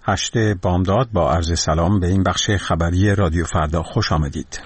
8 بامداد با عرض سلام به این بخش خبری رادیو فردا خوش آمدید.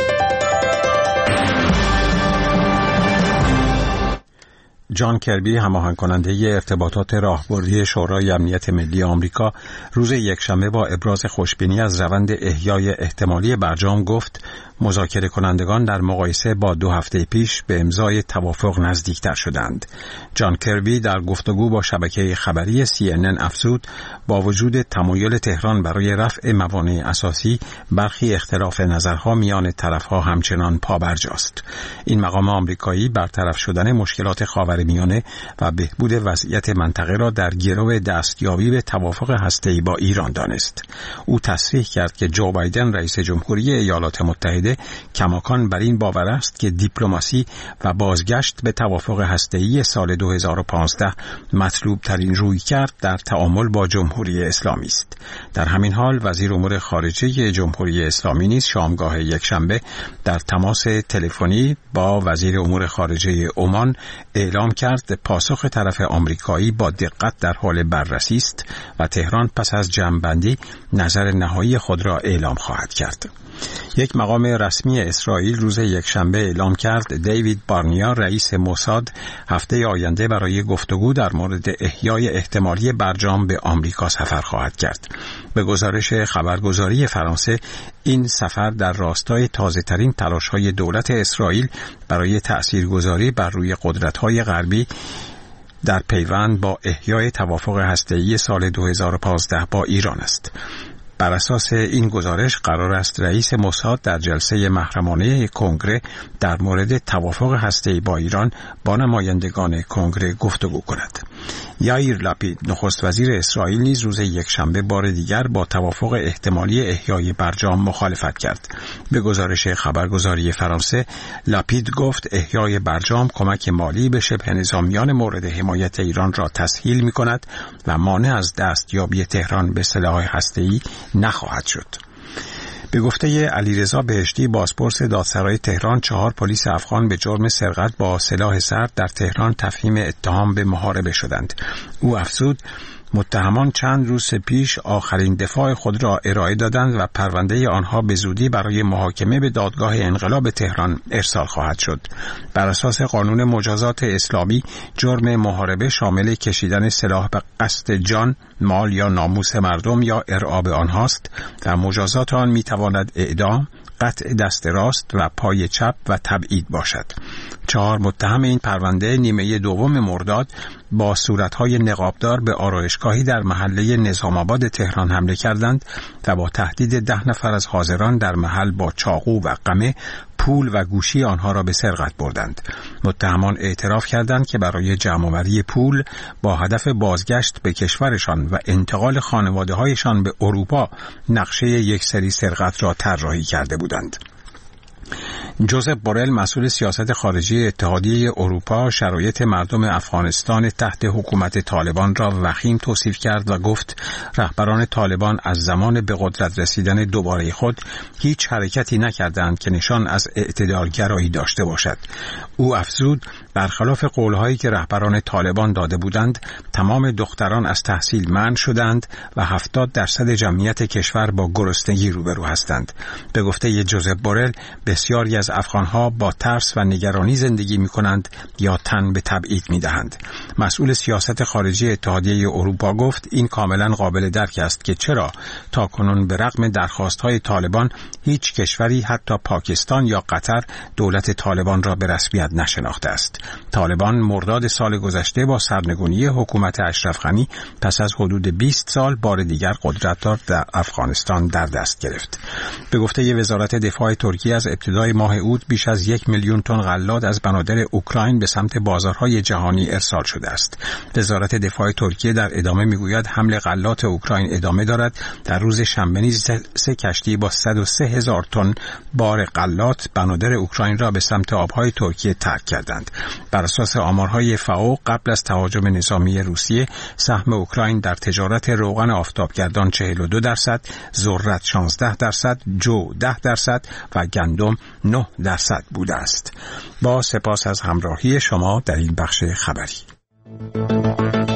جان کربی، هماهنگ کننده ارتباطات راهبردی شورای امنیت ملی آمریکا، روز یکشنبه با ابراز خوشبینی از روند احیای احتمالی برجام گفت مذاکره کنندگان در مقایسه با 2 هفته پیش به امضای توافق نزدیکتر شدند. جان کربی در گفتگو با شبکه خبری CNN افزود با وجود تمایل تهران برای رفع موانع اساسی، برخی اختلاف نظرها میان طرفها همچنان پابرجاست. این مقام آمریکایی برطرف شدن مشکلات خاورمیانه و بهبود وضعیت منطقه را در گرو دستیابی به توافق هسته‌ای با ایران دانست. او تصریح کرد که جو بایدن رئیس جمهوری ایالات متحده کماکان بر این باور است که دیپلماسی و بازگشت به توافق هسته‌ای سال 2015 مطلوب ترین رویکرد در تعامل با جمهوری اسلامی است. در همین حال وزیر امور خارجه جمهوری اسلامی نیز شامگاه یکشنبه در تماس تلفنی با وزیر امور خارجه عمان اعلام کرد پاسخ طرف آمریکایی با دقت در حال بررسی است و تهران پس از جمع‌بندی نظر نهایی خود را اعلام خواهد کرد. یک مقام رسمی اسرائیل روز یکشنبه اعلام کرد دیوید بارنیا، رئیس موساد، هفته آینده برای گفتگو در مورد احیای احتمالی برجام به آمریکا سفر خواهد کرد. به گزارش خبرگزاری فرانسه، این سفر در راستای تازه‌ترین تلاش‌های دولت اسرائیل برای تأثیرگذاری بر روی قدرت‌های غربی در پیوند با احیای توافق هسته‌ای سال 2015 با ایران است. بر اساس این گزارش قرار است رئیس موساد در جلسه محرمانه کنگره در مورد توافق هسته‌ای با ایران با نمایندگان کنگره گفتگو کند. یائیر لپید، نخست وزیر اسرائیل، نیز روز یکشنبه بار دیگر با توافق احتمالی احیای برجام مخالفت کرد. به گزارش خبرگزاری فرانسه، لپید گفت احیای برجام کمک مالی به شبه نظامیان مورد حمایت ایران را تسهیل می‌کند و مانع از دستیابی تهران به سلاح هسته‌ای نخواهد شد. به گفته علیرضا بهشتی، بازپرس دادسرای تهران، 4 پلیس افغان به جرم سرقت با سلاح سرد در تهران تفهیم اتهام به محاربه شدند. او افزود متهمان چند روز پیش آخرین دفاع خود را ارائه دادند و پرونده آنها به زودی برای محاکمه به دادگاه انقلاب تهران ارسال خواهد شد. بر اساس قانون مجازات اسلامی، جرم محاربه شامل کشیدن سلاح به قصد جان، مال یا ناموس مردم یا ارعاب آنهاست و مجازات آن میتواند اعدام، قطع دست راست و پای چپ و تبعید باشد. 4 متهم این پرونده نیمه دوم مرداد با صورتهای نقابدار به آرایشگاهی در محله نظام آباد تهران حمله کردند و با تهدید 10 نفر از حاضران در محل با چاقو و قمه پول و گوشی آنها را به سرقت بردند. متهمان اعتراف کردند که برای جمع‌آوری پول با هدف بازگشت به کشورشان و انتقال خانواده‌هایشان به اروپا نقشه یک سری سرقت را طراحی کرده بودند. جوزف بورل، مسئول سیاست خارجی اتحادیه اروپا، شرایط مردم افغانستان تحت حکومت طالبان را وخیم توصیف کرد و گفت رهبران طالبان از زمان به قدرت رسیدن دوباره خود هیچ حرکتی نکردند که نشان از اعتدالگرایی داشته باشد. او افزود برخلاف قولهایی که رهبران طالبان داده بودند، تمام دختران از تحصیل منع شدند و 70% جمعیت کشور با گرسنگی روبرو هستند. به گفته جوزف بورل، بسیاری از افغانها با ترس و نگرانی زندگی می کنند یا تن به تبعید می دهند. مسئول سیاست خارجی اتحادیه اروپا گفت این کاملا قابل درک است که چرا تاکنون به رغم درخواست‌های طالبان هیچ کشوری حتی پاکستان یا قطر دولت طالبان را به رسمیت نشناخته است. طالبان مرداد سال گذشته با سرنگونی حکومت اشرف غنی پس از حدود 20 سال بار دیگر قدرت را در افغانستان در دست گرفت. به گفته وزارت دفاع ترکیه از ابتدای ماه اوت بیش از 1 میلیون تن غلات از بنادر اوکراین به سمت بازارهای جهانی ارسال شده است. وزارت دفاع ترکیه در ادامه میگوید حمل غلات اوکراین ادامه دارد. در روز شنبه نیز 3 کشتی با 103,000 تن بار غلات بنادر اوکراین را به سمت آبهای ترکیه ترک کردند. بر اساس آمارهای فائو قبل از تهاجم نظامی روسیه، سهم اوکراین در تجارت روغن آفتابگردان 42%، ذرت 16%، جو 10% و گندم 9% بوده است. با سپاس از همراهی شما در این بخش خبری.